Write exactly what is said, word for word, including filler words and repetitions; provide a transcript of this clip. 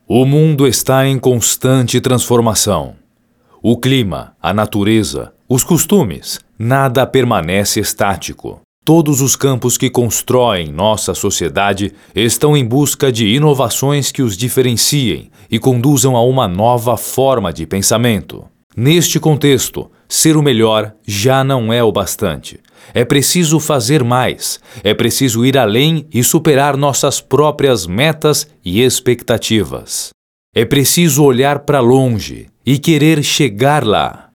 O mundo está em constante transformação. O clima, a natureza, os costumes, nada permanece estático. Todos os campos que constroem nossa sociedade estão em busca de inovações que os diferenciem e conduzam a uma nova forma de pensamento. Neste contexto, ser o melhor já não é o bastante. É preciso fazer mais, é preciso ir além e superar nossas próprias metas e expectativas. É preciso olhar para longe e querer chegar lá.